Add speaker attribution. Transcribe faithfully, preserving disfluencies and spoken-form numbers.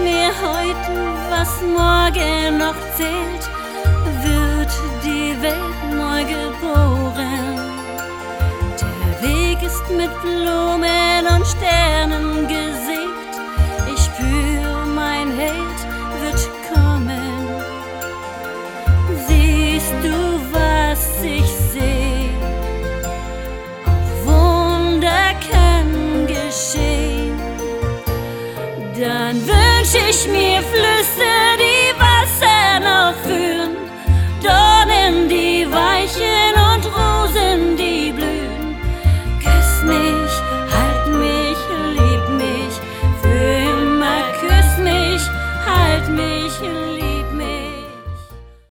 Speaker 1: mir heute, was morgen noch zählt, wird die Welt neu geboren. Der Weg ist mit Blumen und Sternen gesegnet. Ich spür, mein Held wird kommen. Siehst du, was ich seh? Auch Wunder können geschehen. Dann wünsch ich mir Flüsse